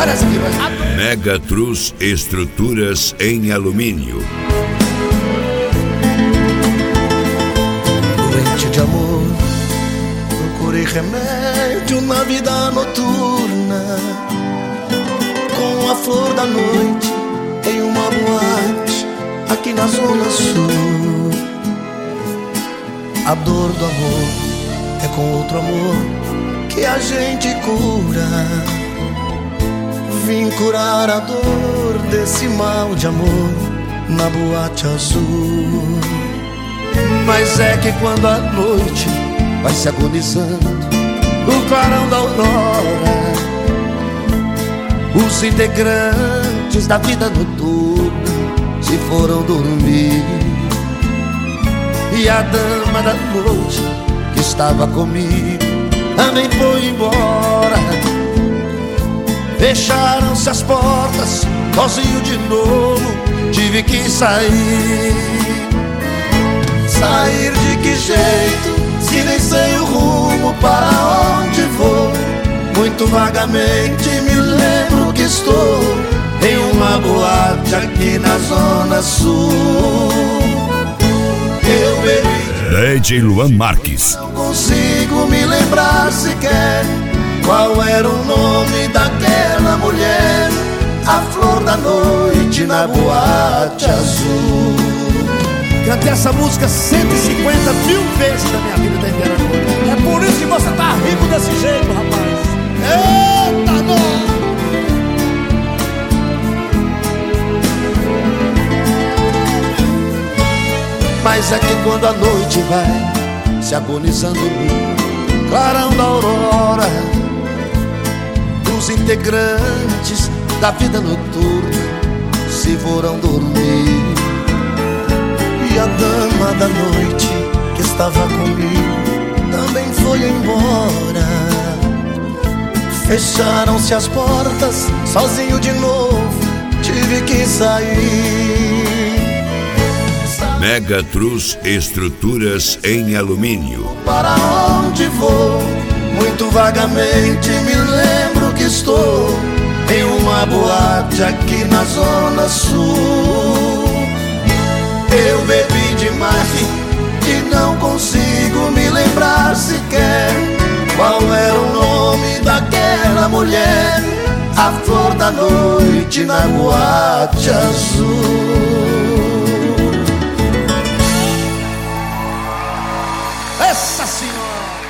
adoro essa aqui, vai. Mega Trus Estruturas em Alumínio. Doente de amor, procurei remédio na vida noturna, com a flor da noite em uma boate aqui na Zona Sul. A dor do amor é com outro amor que a gente cura. Vim curar a dor desse mal de amor na boate azul. Mas é que quando a noite vai se agonizando no clarão da aurora, os integrantes da vida noturna se foram dormir. E a dama da noite que estava comigo também foi embora. Fecharam-se as portas, sozinho de novo tive que sair. Sair de que jeito, se nem sei o rumo para onde vou? Muito vagamente me lembro que estou em uma boate aqui na Zona Sul. Eu bebi, DJ Luan Marques. não consigo me lembrar sequer qual era o nome daquela mulher, a flor da noite na boate azul. Cantei essa música 150 mil vezes na minha vida da inteira. É por isso que você tá rico desse jeito, rapaz. Eita, não! Mas é que quando a noite vai se agonizando no clarão da aurora, os integrantes da vida noturna se foram dormir. E a dama da noite que estava comigo também foi embora. Fecharam-se as portas, sozinho de novo tive que sair. Mega Trus Estruturas em Alumínio. Para onde vou? Muito vagamente me lembro que estou em uma boate aqui na Zona Sul. Eu bebi demais e não consigo me lembrar sequer qual era o nome daquela mulher, a flor da noite na boate azul. Essa senhora!